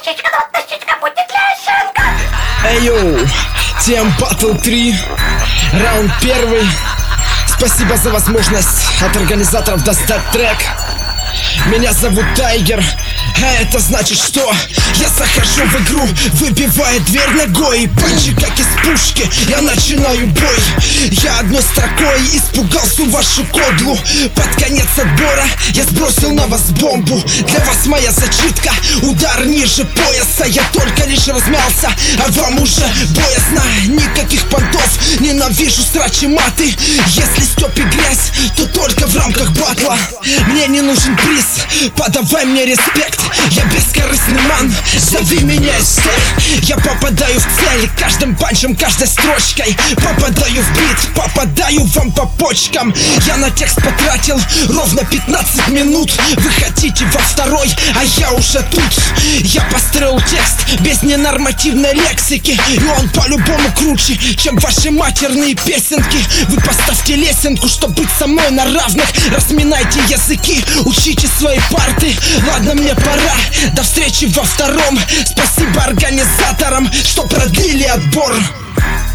Эй, йоу, Тем Батл 3, раунд 1. Спасибо за возможность от организаторов достать трек. Меня зовут Тайгер, а это значит, что я захожу в игру, выбивая дверь ногой, и панчи как из пушки, я начинаю бой. Я одной строкой испугал всю вашу кодлу. Под конец отбора я сбросил на вас бомбу. Для вас моя зачитка, удар ниже пояса. Я только лишь размялся, а вам уже боязно. Никаких понтов, ненавижу срачи маты. Если стёб и грязь, то только в рамках батла. Мне не нужен приз, подавай мне респект. Я бескорыстный ман, зови меня из всех. Я попадаю в цель каждым панчем, каждой строчкой. Попадаю в бит, попадаю вам по почкам. Я на текст потратил ровно 15 минут. Вы хотите во второй, а я уже тут. Я построил текст без ненормативной лексики, и он по-любому круче, чем ваши матерные песенки. Вы поставьте лесенку, чтоб быть со мной на равных. Разминайте языки, учите свои парты. Ладно, мне пора, до встречи во втором. Спасибо организаторам, что продлили отбор.